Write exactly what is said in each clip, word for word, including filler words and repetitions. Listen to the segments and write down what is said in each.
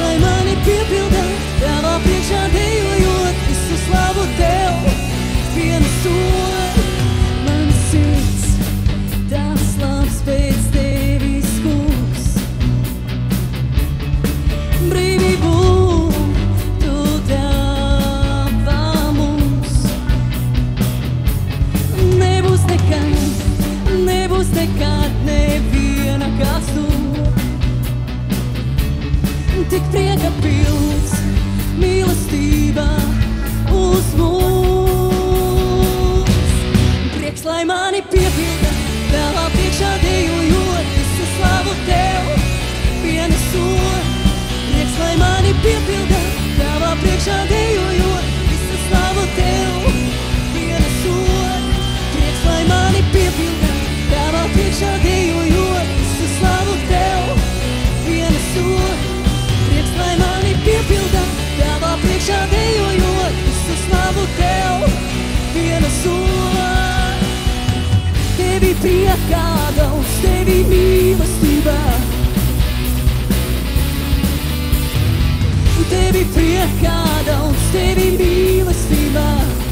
lai mani piepildā, tavā priekšā dejojot, visu slavu tev, viena sola, man sirds, tās labs pēc tevis, kungs. Brīvību tu dāvā mums, nebūs nekad, nebūs nekad neviena kāds tu. Tik prieka pilns, mīlestība uz mums. Prieks, lai mani piepilda, tavā priekšā dejojot, visu slavu tev, viena sola. Prieks, lai mani piepilda, tavā priekšā dejojot, visu slavu tev, viena sola. Prieks, lai mani piepilda, tavā priekšā dejojot, visu slavu tev, viena sola. Prieks, lai mani piepildā, tavā priekšā dejojot, visu slavu tev, viena sola. Tevi priekā daudz, tevi mīlestībā, tevi priekā daudz, tevi mīlestībā.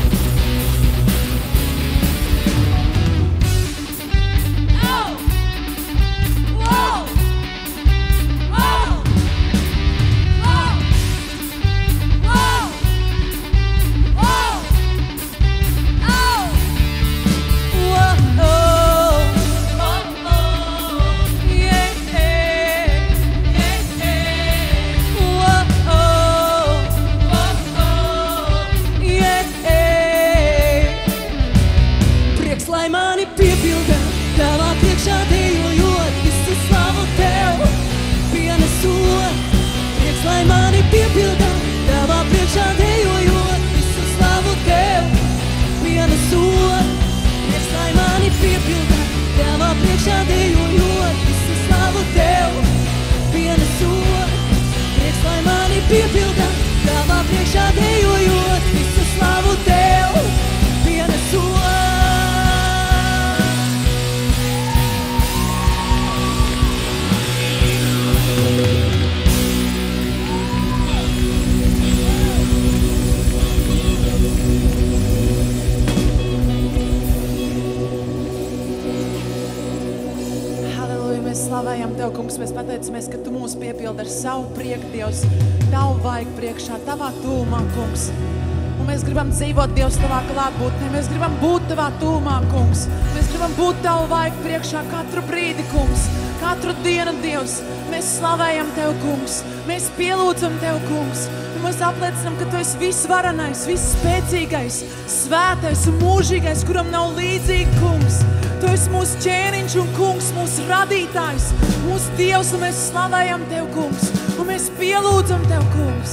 Mēs pateicamies, ka Tu mūs piepildi ar savu prieku, Dievs, Tavu vaigu priekšā, Tavā tūmā, kungs. Un mēs gribam dzīvot, Dievs, Tavā klātbūtnē. Mēs gribam būt Tavā tūmā, kungs. Mēs gribam būt Tavu vaigu priekšā katru brīdi, kungs. Katru dienu, Dievs. Mēs slavējam Tev, kungs. Mēs pielūdzam Tev, kungs. Un mēs apliecinam, ka Tu esi visvarenais, visspēcīgais, svētais un mūžīgais, kuram nav līdzīgi, kungs. Tu esi mūsu ķēniņš un kungs, mūsu radītājs, mūsu Dievs, un mēs slavējam Tev, kungs, un mēs pielūdzam Tev, kungs,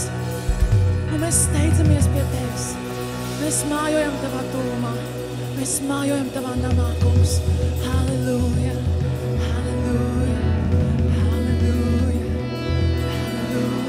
un mēs steidzamies pie Tevis. Mēs mājojam Tavā tūmā, mēs mājojam Tavā namā, kungs. Halleluja, halleluja, halleluja, halleluja.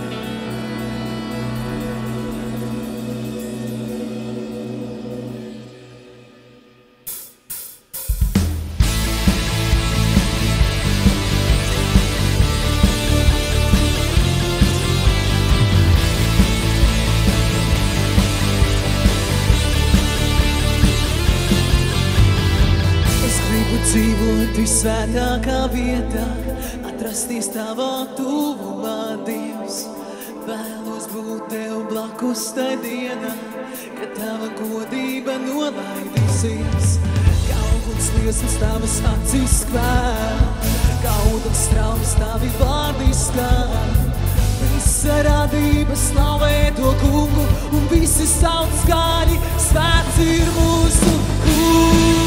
Dzīvot visvētākā vietā, atrasties Tavā tuvumā, Dievs. Vēlos būt Tev blakus tai dienā, kad Tava godība nolaidīsies. Kā uguns liesmas Tavas acīs skvēr, kā ūdens straumes Tavi vārdi skan. Visa radība slavē to kungu, un visi sauc skaļi, svēts ir mūsu kungs.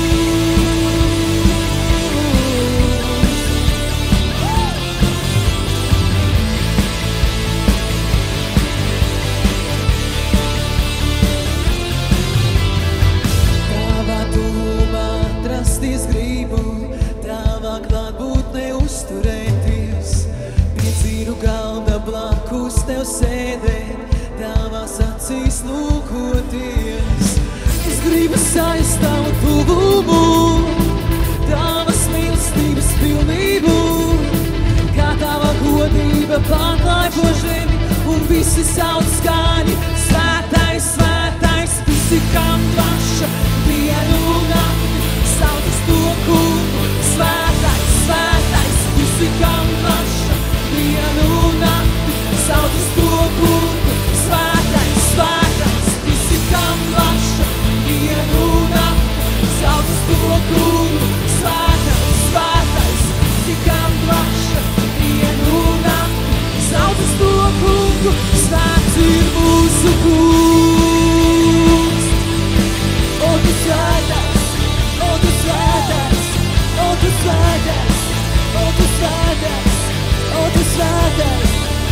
Es gribu Tavā klātbūtnē uzturēties, pie dzīru galda blakus Tev sēdēt, Tavās acīs lūkoties. Es gribu sajust Tavu tuvumu, Tavas mīlestības pilnību, kā Tava godība godība pārklāj po žemi, un visi sauc skaļi. Svētais, svētais, visi kam dvaša, dienu un nakti, sauc uz to kungu. Svētais, svētais, visi kam dvaša, dienu un nakti, sauc uz to kungu. Svētais, svētais, visi kam dvaša, dienu un nakti, sauc uz to kungu. Svētais, svētais, visi kam dvaša, dienu un nakti, sauc uz to kungu. Svēts ir mūsu kungs. O, tu svētais, o, tu svētais, o, tu svētais, o, tu svētais, o, tu svētais.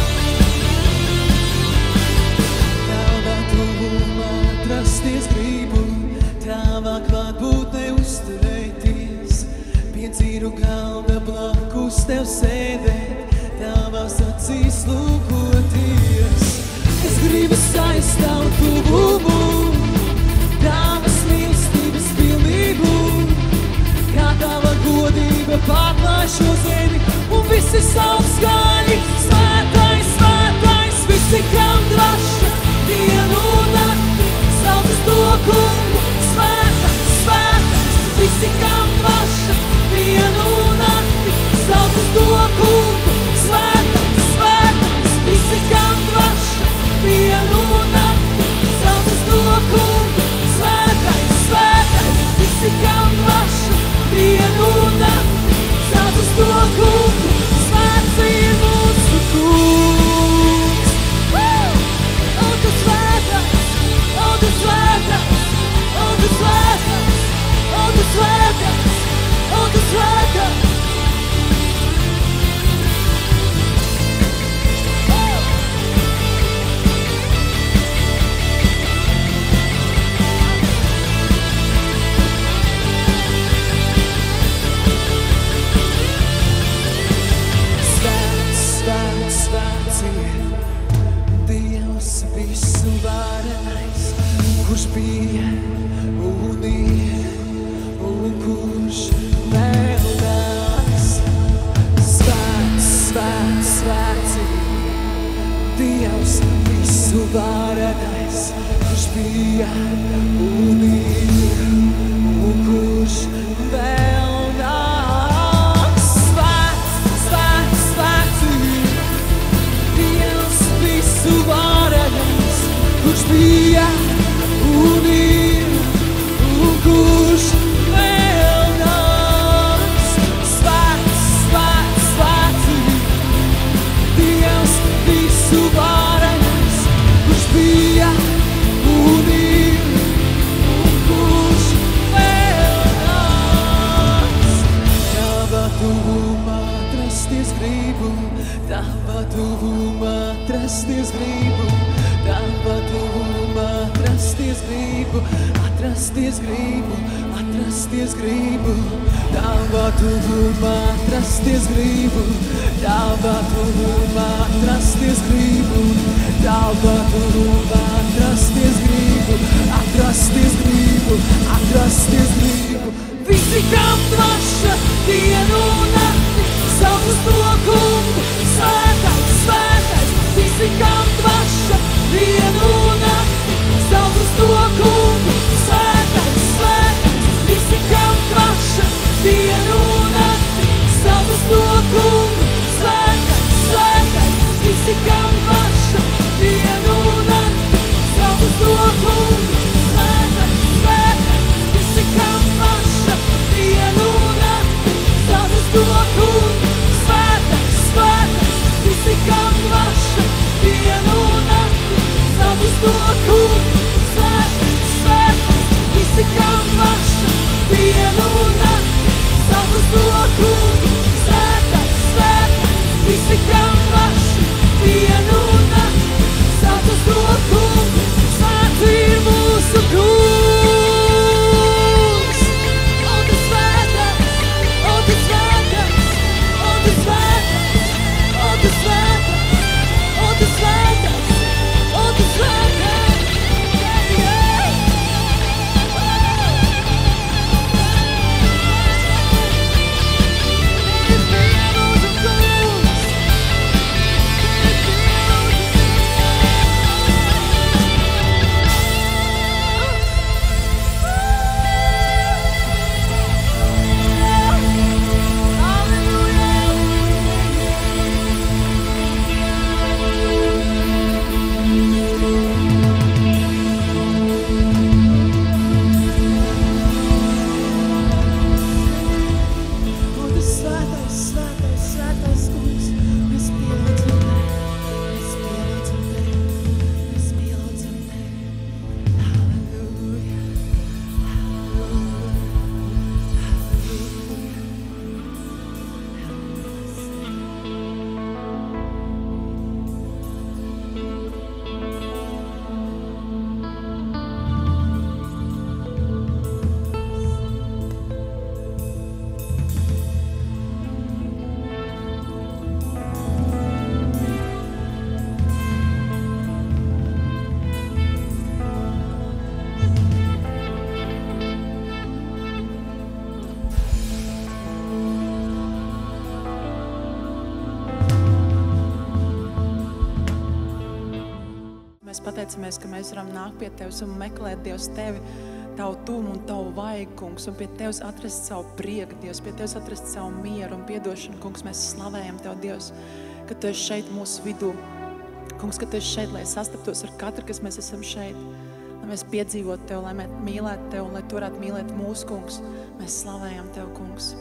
Tavā tuvumā atrasties gribu, tavā klātbūtnē uzturēties, pie dzīru galda blakus tev sēdēt, tavās acīs lūkoties. Es gribu saist tavu tuvumu, tavas mīlestības pilnību, kā tava godība pārklāj šo zemi, un visi sauc skaļi. Svētais, svētais, visi kam dvaša, dienu un nakti, sauc uz to kungu. Svētais, svētais, visi kam dvaša, dienu un nakti, sauc uz to kungu. Svētais, svētais, visi kam dvaša, dienu un nakti, sauc uz to kungu. Svētais, svētais, visi kam dvaša, dienu un nakti, sauc uz to kungu. Svēts ir mūsu kungs. O, tu svētais, o, tu svētais, o, tu svētais, o, tu svētais, o, tu svētais. Svēts, svēts, svēts ir Dievs visu varenais, kurš bija un ir, un kurš vēl nāks. Svēts, svēts, svēts ir Dievs visu varenais, kurš bija un ir, un kurš vēl nāks. Svēts, svēts, svēts ir Dievs visu varenais, kurš bija un ir, un kurš vēl nāks. Svēts, svēts, svēts ir Dievs visu varenais, kurš bija un ir, un kurš vēl nāks. Tava tuvumā atrasties gribu, tava tuvumā atrasties gribu, tava tuvumā atrasties gribu, atrasties gribu, atrasties gribu, tava tuvumā atrasties gribu, tava tuvumā atrasties gribu, tava tuvumā atrasties gribu, atrasties gribu, atrasties gribu. Visi kam dvaša, dienu un nakti, sauc uz to kungu. Svētais, svētais, visi kam dvaša, dienu un nakti, sauc uz to kungu. Svētais, svētais, visi kam dvaša, dienu un nakti, sauc uz to kungu. Svētais, svētais, visi kam dvaša, dienu un nakti, sauc uz to kungu. Svētais, svētais, visi kam dvaša, dienu un nakti, sauc uz to kungu. Svētais, svētais, visi kam dvaša, dienu un nakti, sauc uz to kungu. Svētais, svētais, visi kam dvaša, dienu un nakti, sauc uz to kungu. Svētais, svētais, visi kam dvaša, dienu un nakti, sauc uz to kungu. Svēts ir mūsu kungs. O, tu svētais, o, tu svētais, o, tu svētais, o, tu svētais, o, tu svētais, o, tu svētais. Yeah, yeah. Oh. pateicamies, ka mēs varam nākt pie Tevis un meklēt, Dievs, Tevi, Tavu tumu un Tavu vaigu, kungs, un pie Tevis atrast savu prieku, Dievs, pie Tevis atrast savu mieru un piedošanu, kungs, mēs slavējam Tev, Dievs, ka Tu esi šeit mūsu vidū. Kungs, ka Tu esi šeit, lai sastaptos ar katru, kas mēs esam šeit, lai mēs piedzīvotu Tev, lai mēs mīlētu Tev, un lai Tu varētu mīlēt mūsu, kungs. Mēs slavējam Tev, kungs.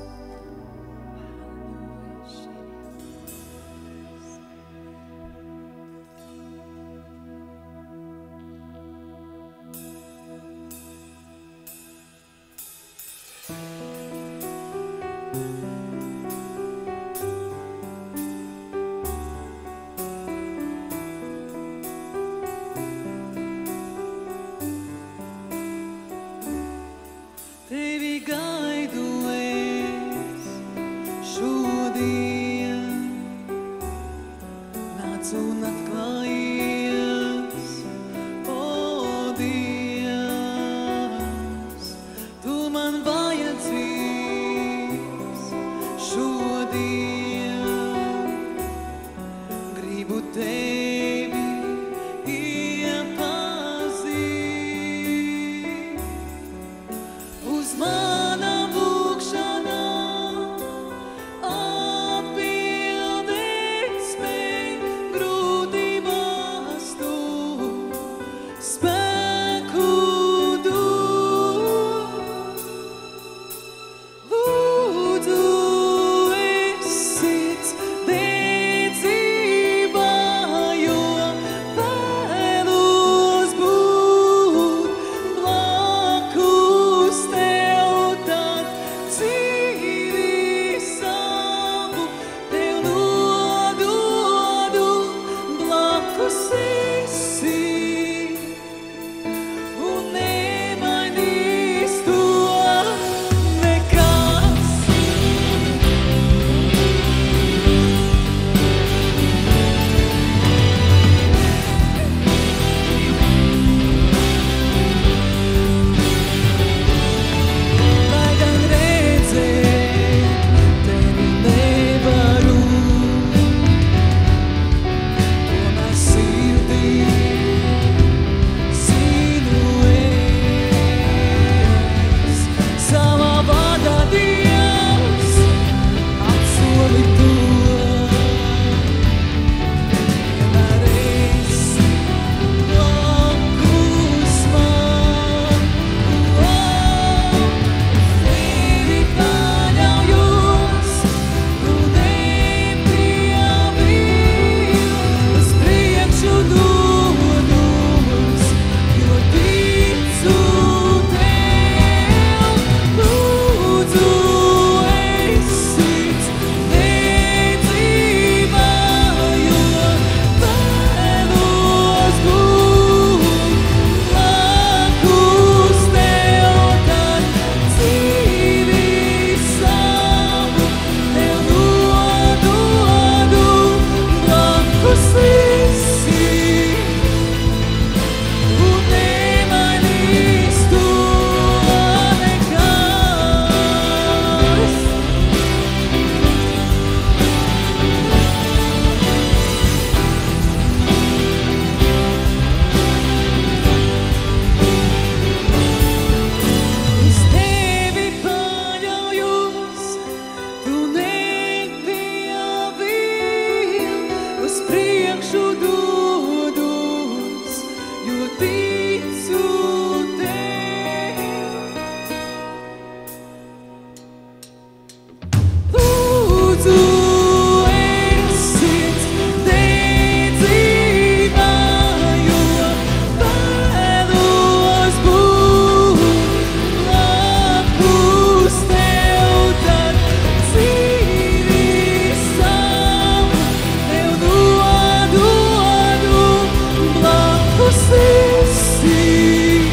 Sim.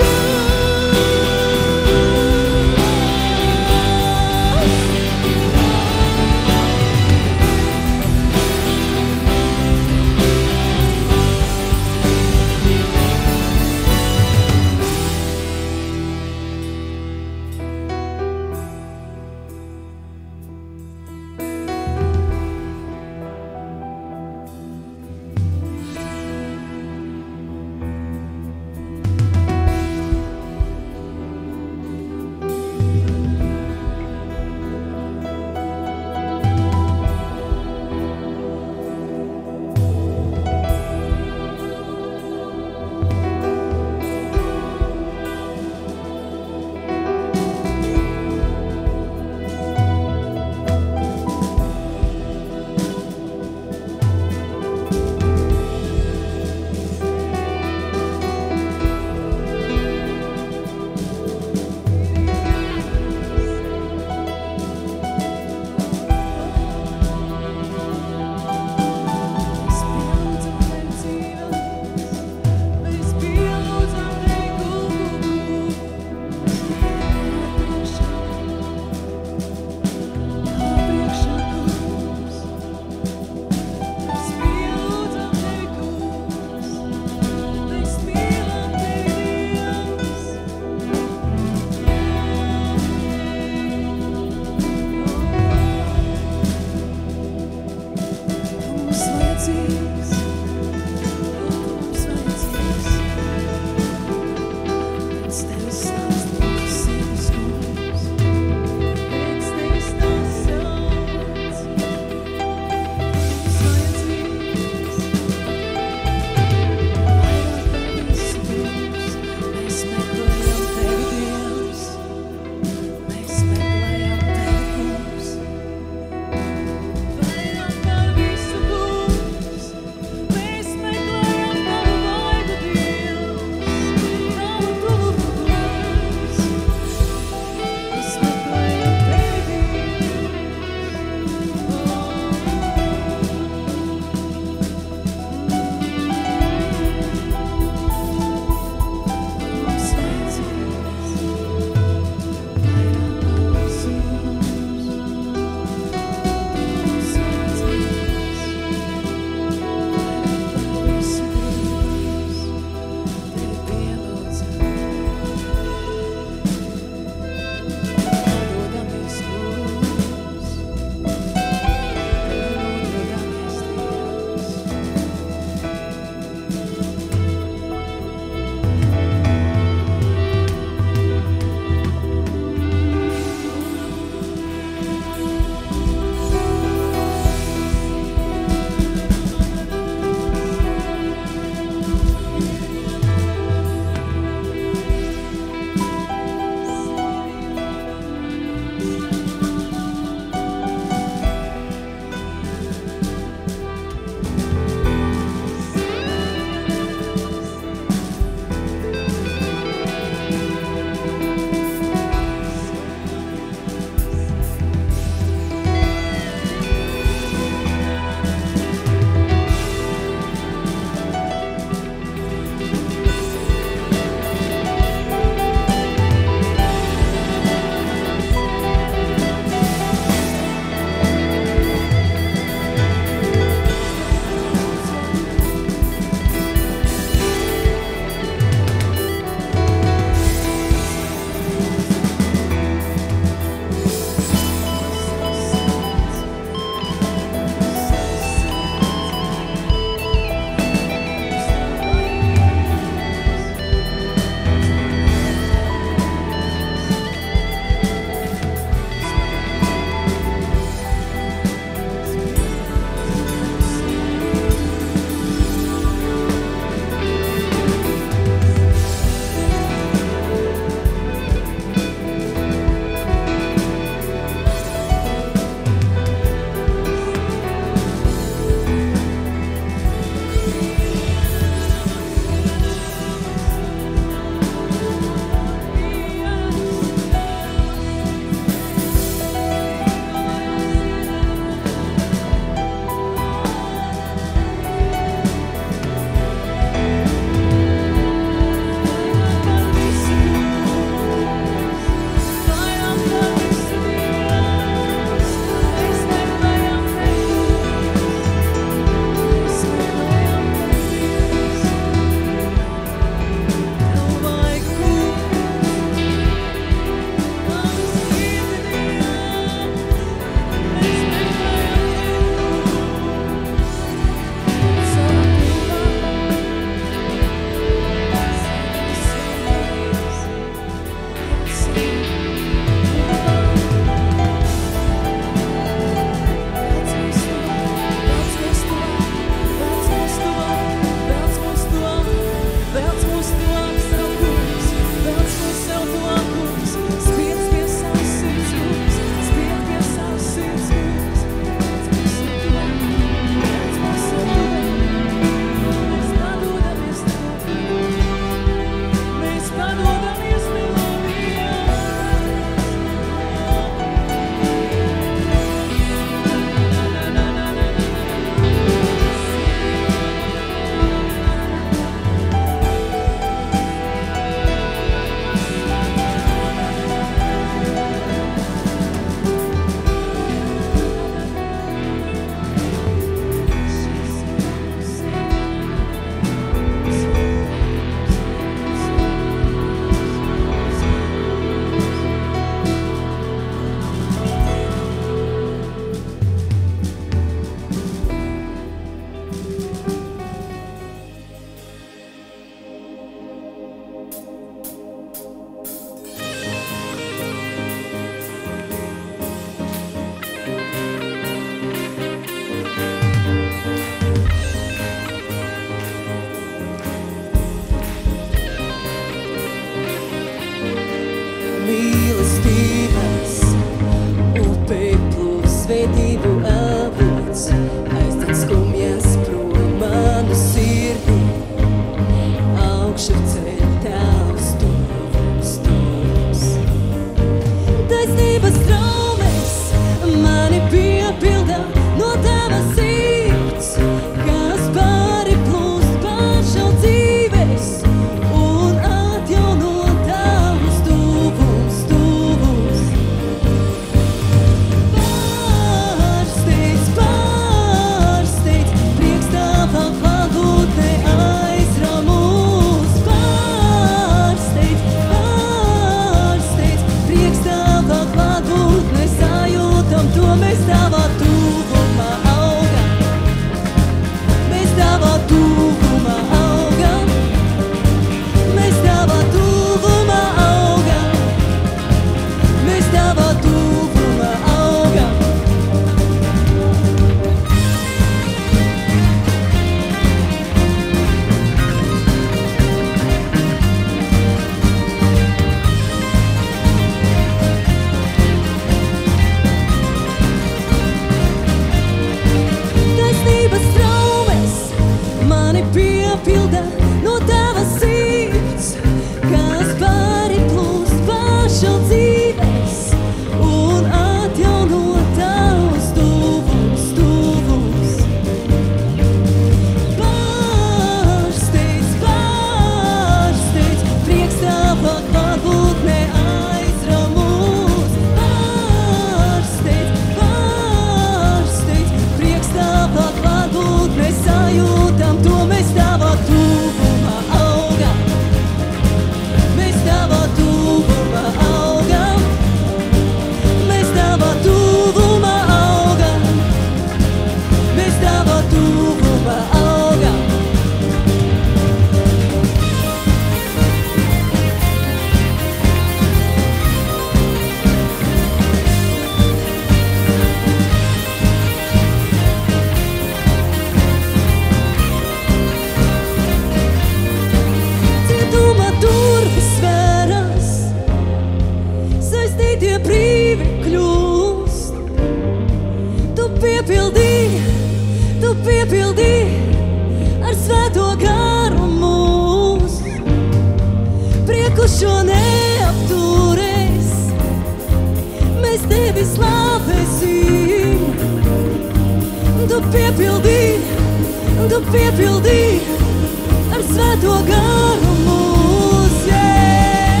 brīvi kļūst. Tu piepildī, tu piepildī ar svēto garu mūs. Prieku šo neapturēs, mēs tevi slavēsim. Tu piepildī, tu piepildī ar svēto garu mūs, yeah.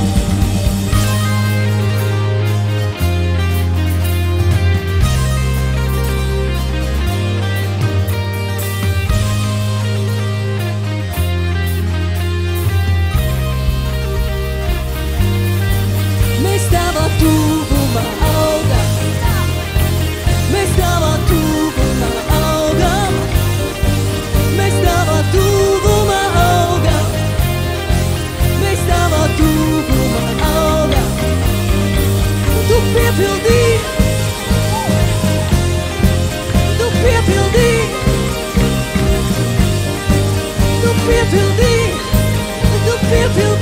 Mēs tavā tuvumā augam, mēs tavā tuvumā augam, mēs tavā tuvumā augam, mēs tavā tuvumā augam. Tu piepildī, tu piepildī, tu piepildī, tu piepildī.